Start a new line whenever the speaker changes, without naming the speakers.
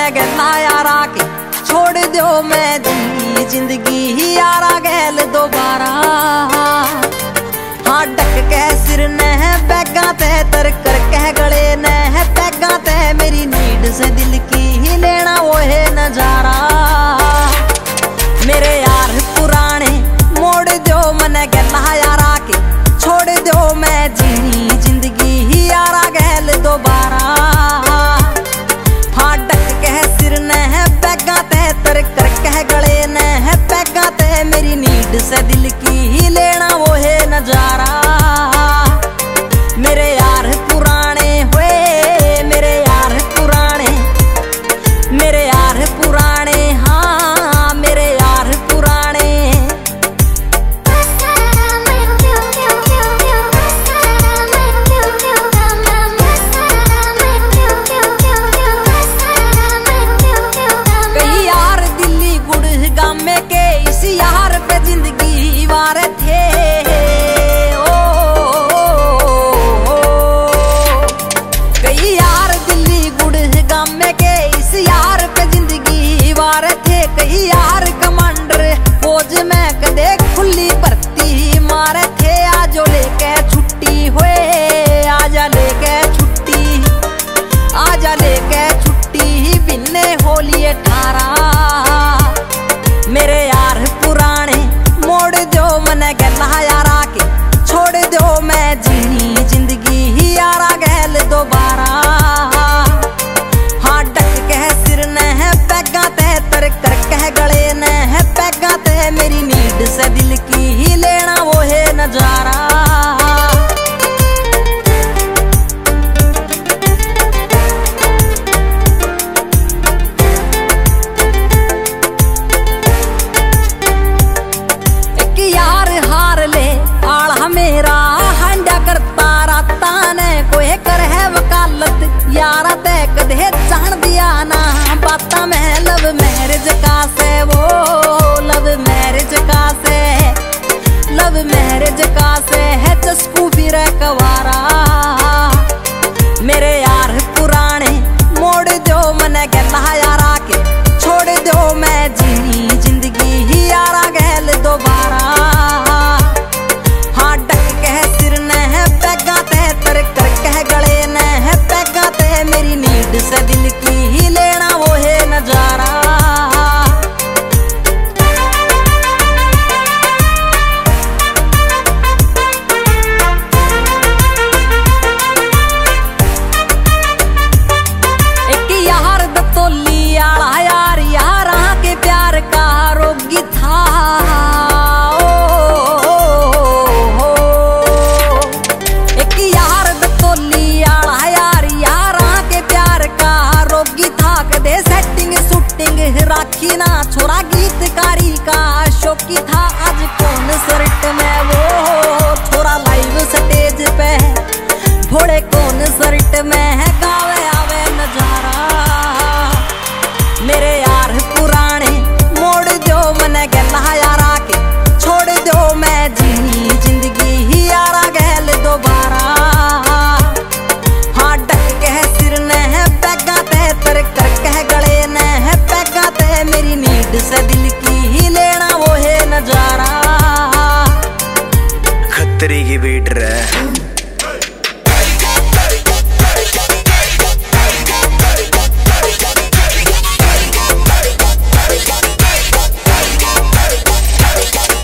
मने गला यारा के छोड़ दो मैं जिंदगी ही यारा गैल दोबारा। हाँ डक के सिर ने बैगा ते तर कर कह गले ने बैगा ते मेरी नीड से दिल की ही लेना वो है नजारा। मेरे यार पुराने मोड़ दो मने गला यारा के छोड़ दो मैं जिंदगी ही यारा गैल दोबारा। हाँ डक के सिर ने बैगा ते तर कर कह गले ने बैगा ते मेरी नीड से दिल की ही लेना वो है नजारा। मेरे यार पुराने हुए मेरे यार पुराने मेरे यार पुराने हाँ मेरे यार पुराने। कई यार दिल्ली गुड़गांव में के इस यार पे जिंदगी वार थे। कई यार दिल्ली गुड़गांव में के इस यार पे जिंदगी वार थे। कई यार कमांडर फौज में कदे खुली भर्ती मारे थे। आजो लेके छुट्टी हुए आजा लेके छुट्टी आजा लेके छुट्टी बिन्ने होली 18। मेरे यार पुराने मोड़ दो मने गला यारा के छोड़ दो मैं जिंदगी ही यारा गैल दोबारा। हाँ डक के सिर ने बैगा ते तर कर कह गले ने बैगा ते मेरी नीड से दिल की ही लेना वो है नजारा। मेरा हंडा करता राता ने कोई कर है वकालत यारा ते कदे जान दिया ना बाता में लव मैरिज का से वो लव मैरिज का से लव मैरिज का से है चस्कू भी रे कवारा। मेरे यार पुराने मोड़ दो मने गला यारा के छोड़ दो मैं जिंदगी ही यारा गैल दोबारा। मेरी नीड से दिल की ही लेना वो है नजारा। एक यार दतोली आला यार यारा के प्यार का रोगी था। एक यार दतोली आला कदे सेटिंग शूटिंग राखी ना छोरा गीतकारी का शौकी था। आज कॉन्सर्ट में वो छोरा लाइव स्टेज पे भोड़े कॉन्सर्ट में है गावे आवे नजारा। मेरे यार पुराने मोड़ दो मने गला यारा के छोड़ दो मैं जिंदगी ही यारा गैल दोबारा। हाँ डक के सिर ने बैगा ते तर कर कह गले ने बैगा ते मेरी नीड से दिल की ही लेना वो है नजारा।
खतरे की बेट रहा